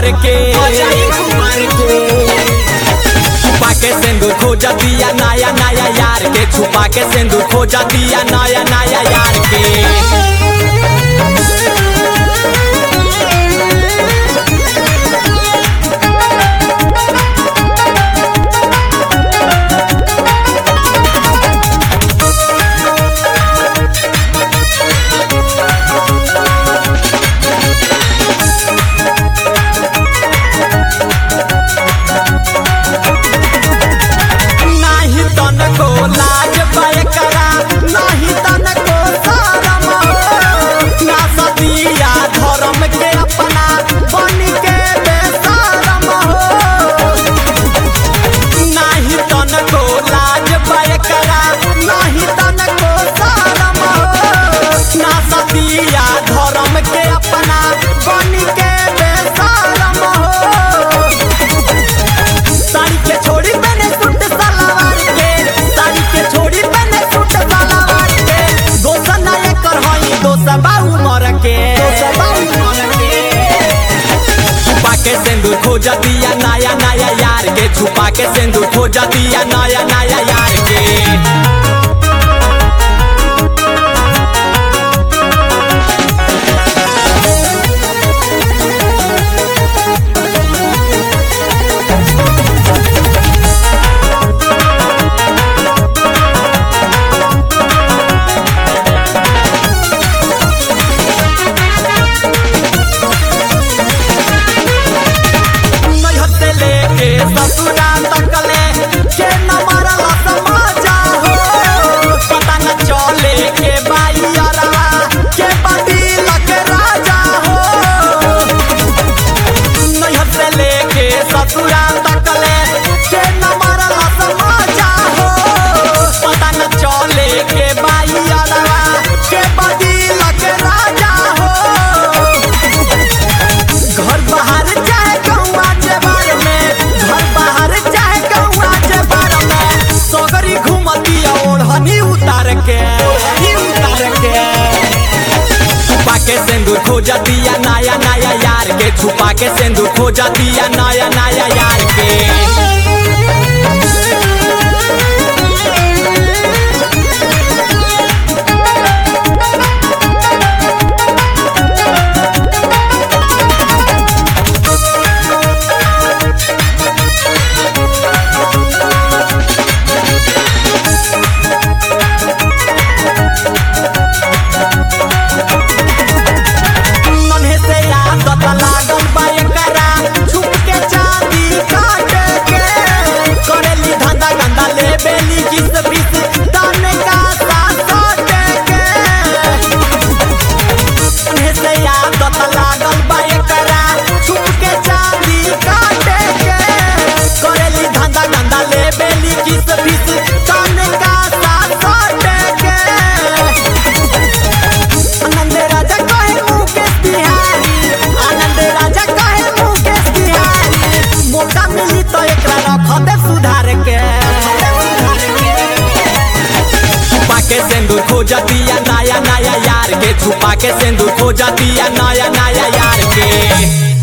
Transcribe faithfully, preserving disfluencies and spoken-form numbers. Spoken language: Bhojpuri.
कुमार के छुपा के सिंदूर खोज दिया नया नया यार के छुपा के सिंदूर खोज दिया नया नया यार के। लाज बयकरा नहीं तनको शरम ना सदिया धर्म के अपना बन के बेशरम नहीं तनको लाज बयकरा नहीं तनको शरम ना सदिया धर्म के अपना बन के बेशरम साड़ी के छोड़ी मैंने सूट सलवार के साड़ी के छोड़ी मैंने सूट सलवार के दोसा नया कर हई दोसा बाऊ मर के छुपा के सिंदूर खोज दिया नया नया यार के छुपा के सिंदूर खोज दिया नया नया यार के। ससुरा तकले के न मरला समाजा हो पता न चले के बाईरा के बदिल के राजा हो नैहर से लेके ससुरा तकले के न मरला समाजा हो पता न चले के बाईरा के बदिल के राजा हो घर बाहर जाए गौवा जेवर में घर बाहर चाहे गौवा जेवर में सोगरी घूमती ओढ़नी उतार के उतार के छुपा के सिंदूर खोज दिया नया नया यार के छुपा के सिंदूर खोज दिया नया नया यार के। लागल बयकरा छुप के चांदी काटे के करेली धंधा गंदा ले बेली किस बीस दाने का साथ काटे के उन्हें से आदत लागल बयकरा छुप के चांदी काटे के करेली धंधा गंदा ले बेली किस बीस दाने का साथ काटे के आनंद राजा कहे मुकेश बिहारी आनंद राजा कहे मुकेश बिहारी मौका मिली तो एकरा रख दे सुधार के छुपा के सिंदूर खोज दिया नया नया यार के छुपा के सिंदूर खोज दिया नया नया यार के।